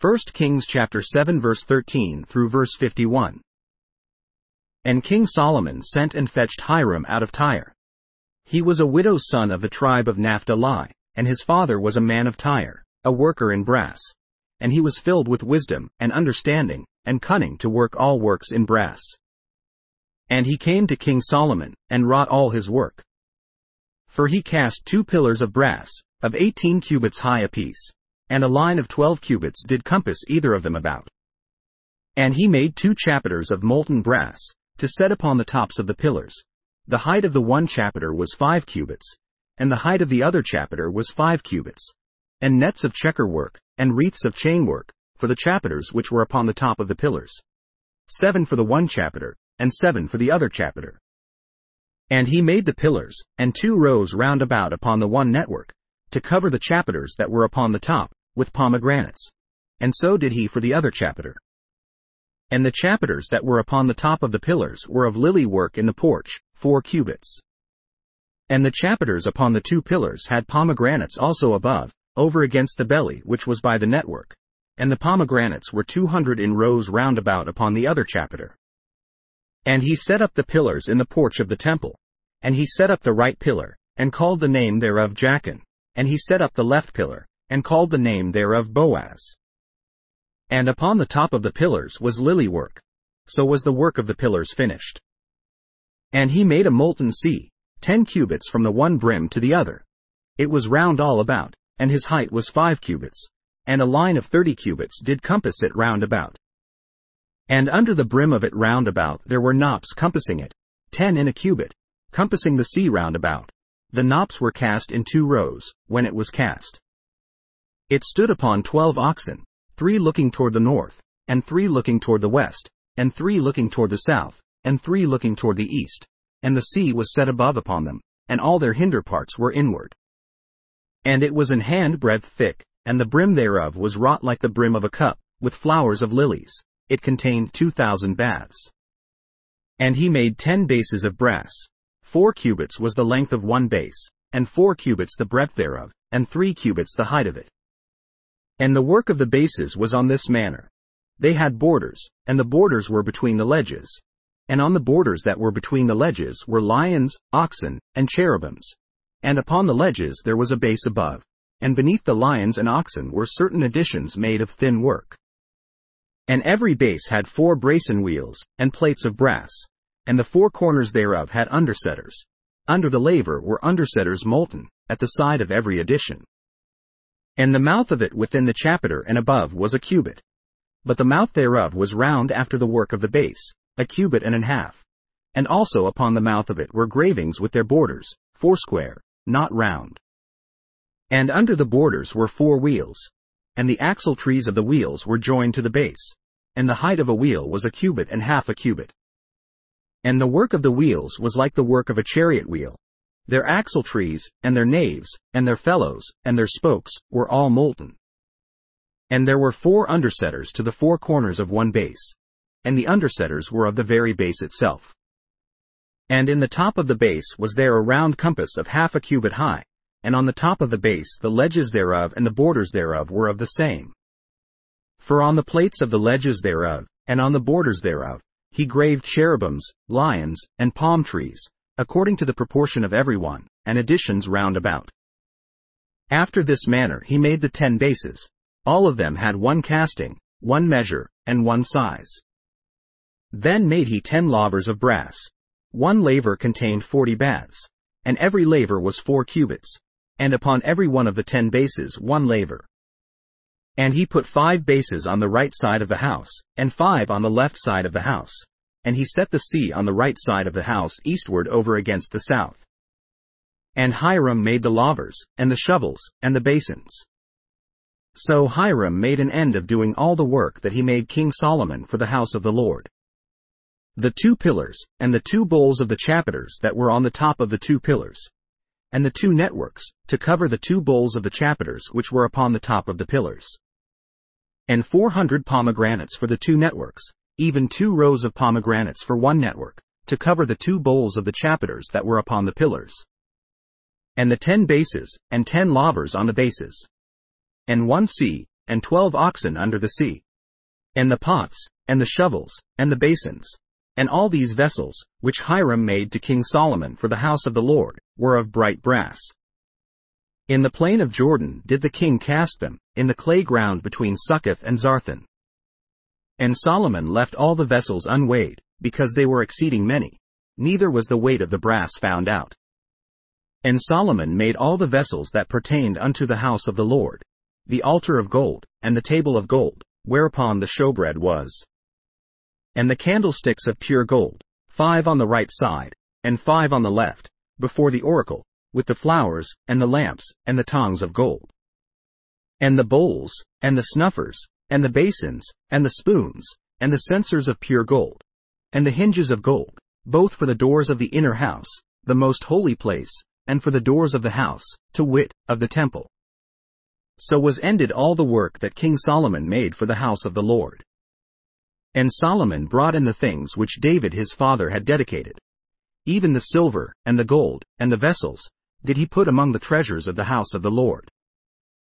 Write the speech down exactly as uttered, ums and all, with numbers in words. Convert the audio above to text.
First Kings chapter seven verse thirteen through verse fifty-one. And King Solomon sent and fetched Hiram out of Tyre. He was a widow's son of the tribe of Naphtali, and his father was a man of Tyre, a worker in brass. And he was filled with wisdom, and understanding, and cunning to work all works in brass. And he came to King Solomon, and wrought all his work. For he cast two pillars of brass, of eighteen cubits high apiece, and a line of twelve cubits did compass either of them about. And he made two chapiters of molten brass, to set upon the tops of the pillars. The height of the one chapiter was five cubits, and the height of the other chapiter was five cubits. And nets of checker work, and wreaths of chain work, for the chapiters which were upon the top of the pillars. Seven for the one chapiter, and seven for the other chapiter. And he made the pillars, and two rows round about upon the one network, to cover the chapiters that were upon the top, with pomegranates. And so did he for the other chapiter. And the chapiters that were upon the top of the pillars were of lily work in the porch, four cubits. And the chapiters upon the two pillars had pomegranates also above, over against the belly which was by the network. And the pomegranates were two hundred in rows round about upon the other chapiter. And he set up the pillars in the porch of the temple. And he set up the right pillar, and called the name thereof Jachin. And he set up the left pillar, and called the name thereof Boaz. And upon the top of the pillars was lily work. So was the work of the pillars finished. And he made a molten sea, ten cubits from the one brim to the other. It was round all about, and his height was five cubits, and a line of thirty cubits did compass it round about. And under the brim of it round about there were knops compassing it, ten in a cubit, compassing the sea round about. The knops were cast in two rows, when it was cast. It stood upon twelve oxen, three looking toward the north, and three looking toward the west, and three looking toward the south, and three looking toward the east, and the sea was set above upon them, and all their hinder parts were inward. And it was an hand breadth thick, and the brim thereof was wrought like the brim of a cup, with flowers of lilies. It contained two thousand baths. And he made ten bases of brass. Four cubits was the length of one base, and four cubits the breadth thereof, and three cubits the height of it. And the work of the bases was on this manner. They had borders, and the borders were between the ledges. And on the borders that were between the ledges were lions, oxen, and cherubims. And upon the ledges there was a base above, and beneath the lions and oxen were certain additions made of thin work. And every base had four brasen wheels, and plates of brass, and the four corners thereof had undersetters. Under the laver were undersetters molten, at the side of every addition. And the mouth of it within the chapiter and above was a cubit. But the mouth thereof was round after the work of the base, a cubit and an half. And also upon the mouth of it were gravings with their borders, foursquare, not round. And under the borders were four wheels. And the axle trees of the wheels were joined to the base, and the height of a wheel was a cubit and half a cubit. And the work of the wheels was like the work of a chariot wheel. Their axle trees, and their naves, and their felloes, and their spokes, were all molten. And there were four undersetters to the four corners of one base, and the undersetters were of the very base itself. And in the top of the base was there a round compass of half a cubit high, and on the top of the base the ledges thereof and the borders thereof were of the same. For on the plates of the ledges thereof, and on the borders thereof, he graved cherubims, lions, and palm trees, according to the proportion of every one, and additions round about. After this manner he made the ten bases. All of them had one casting, one measure, and one size. Then made he ten lavers of brass. One laver contained forty baths, and every laver was four cubits, and upon every one of the ten bases one laver. And he put five bases on the right side of the house, and five on the left side of the house. And he set the sea on the right side of the house eastward over against the south. And Hiram made the lavers, and the shovels, and the basins. So Hiram made an end of doing all the work that he made King Solomon for the house of the Lord. The two pillars, and the two bowls of the chapiters that were on the top of the two pillars, and the two networks, to cover the two bowls of the chapiters which were upon the top of the pillars. And four hundred pomegranates for the two networks, even two rows of pomegranates for one network, to cover the two bowls of the chapiters that were upon the pillars. And the ten bases, and ten lavers on the bases. And one sea, and twelve oxen under the sea. And the pots, and the shovels, and the basins, and all these vessels, which Hiram made to King Solomon for the house of the Lord, were of bright brass. In the plain of Jordan did the king cast them, in the clay ground between Succoth and Zarthan. And Solomon left all the vessels unweighed, because they were exceeding many, neither was the weight of the brass found out. And Solomon made all the vessels that pertained unto the house of the Lord, the altar of gold, and the table of gold, whereupon the showbread was. And the candlesticks of pure gold, five on the right side, and five on the left, before the oracle, with the flowers, and the lamps, and the tongs of gold. And the bowls, and the snuffers, and the basins, and the spoons, and the censers of pure gold, and the hinges of gold, both for the doors of the inner house, the most holy place, and for the doors of the house, to wit, of the temple. So was ended all the work that King Solomon made for the house of the Lord. And Solomon brought in the things which David his father had dedicated. Even the silver, and the gold, and the vessels, did he put among the treasures of the house of the Lord.